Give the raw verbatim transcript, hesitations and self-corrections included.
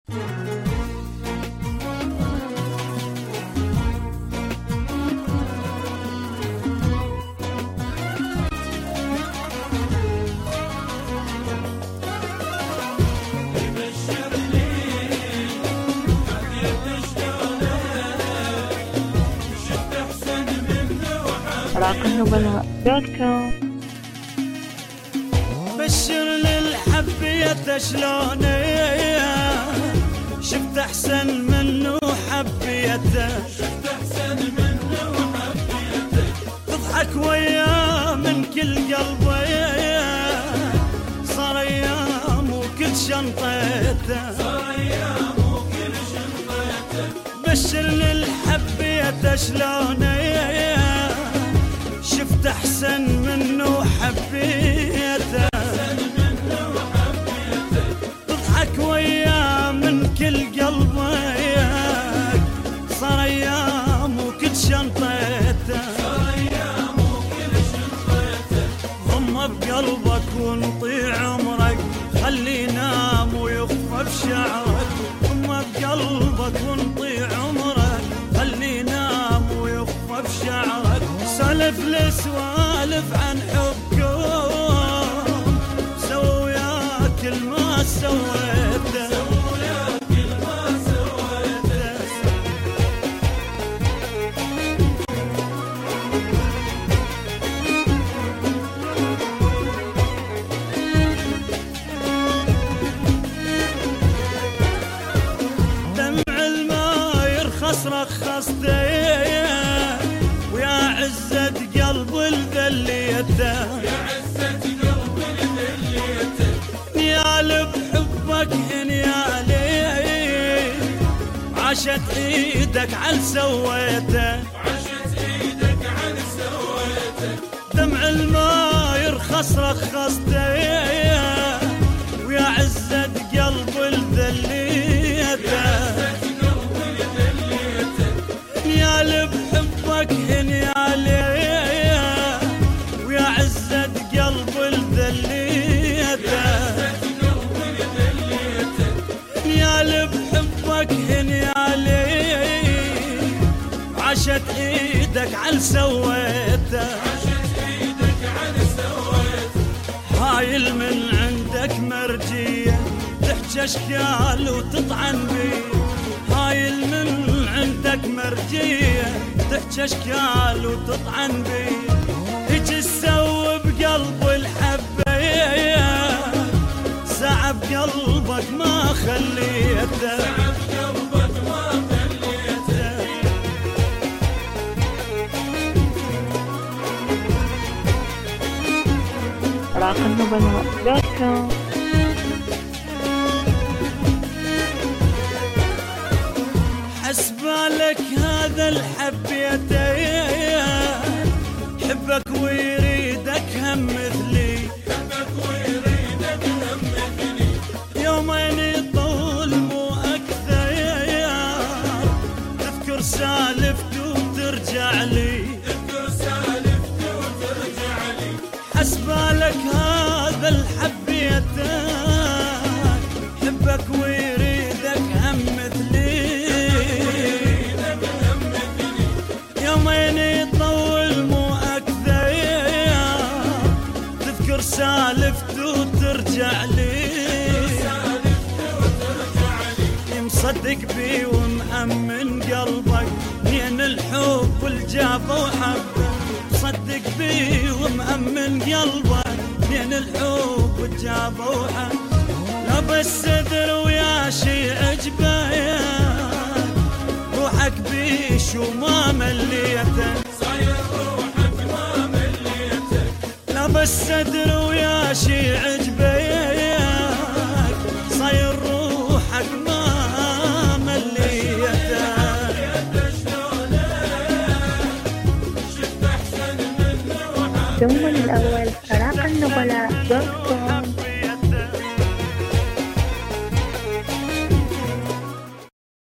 راق النبلاء دوت كوم. بشر للحبية شلونه شفت احسن منه حبيته، شفت احسن منه حبيته، تضحك وياه من كل قلبه، صار ايام وكل شنطته، صار ايام وكل شنطته. بشر للحبية شلونه شفت احسن منه حبيته، تضحك وياه من كل قلبه، صار ايام وكل شنطته، صار ايام وكل شنطته. ضم بقلبك ونطيع عمرك، خلي ينام ويخفى بشعرك. ضم بقلبك ونطيع عمرك، خلي ينام ويخفى بشعرك. سالف لسوالف عن حبكم، سووا وياه كل ما سويته، سووا وياه كل ما سويته. دمع الماء يرخص رخصته، ويا عزة قلب الذليته، يا عزة قلب الذليته. نيال بحبك نيالي، عاشت ايدك عن سويته، عاشت ايدك عن سويته. دمع الماء يرخص رخصته، ويا عزة قلب الذليته، نيال بحبك نيالي، ويا عزة قلب الذليته، نيال بحبك نيالي، عاشت ايدك عن سويته، عاشت ايدك عن سويته. هايل من عندك مرجية، تحكي اشكال وتطعن بي. هايل من عندك مرجية، تحكي اشكال وتطعن بي. هيك تسوي بقلب الحبة، سعب قلبك ما خليته، سعب قلبك ما خليته. راق النبلاء دوت كوم. حسبالك هذا الحبيته، حبك ويريدك هم مثلي، حبك ويريدك هم مثلي. يومين يطول مو اكثر، تذكر سالفته وترجع لي، تذكر سالفته وترجع لي. حسبالك هذا الحبيته، حبك ويريدك هم مثلي. يومين يطول مو اكثر، تذكر سالفته وترجع لي، مصدق بي ومأمن قلبك، من الحب والجافة وحبه. مصدق بي ومأمن قلبك، من الحب والجافة وحبه. لابس صدر ويا شي عجبه، روحك بيش وما مليته، صاير روحك ما مليته. لابس صدر ويا شي عجبه، صاير روحك ما مليته. ثم الأول راق النبلاء دوت كوم.